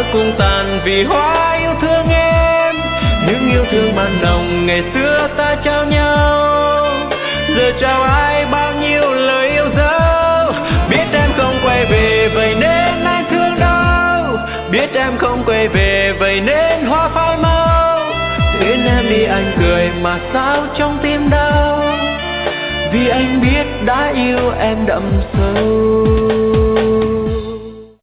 ước cũng tàn vì hoa yêu thương em. Những yêu thương ban nồng ngày xưa ta trao nhau, giờ chào ai bao nhiêu lời yêu dấu. Biết em không quay về vậy nên anh thương đau, biết em không quay về vậy nên hoa phai mau. Quên em đi anh cười mà sao trong tim đau, vì anh biết đã yêu em đậm sâu.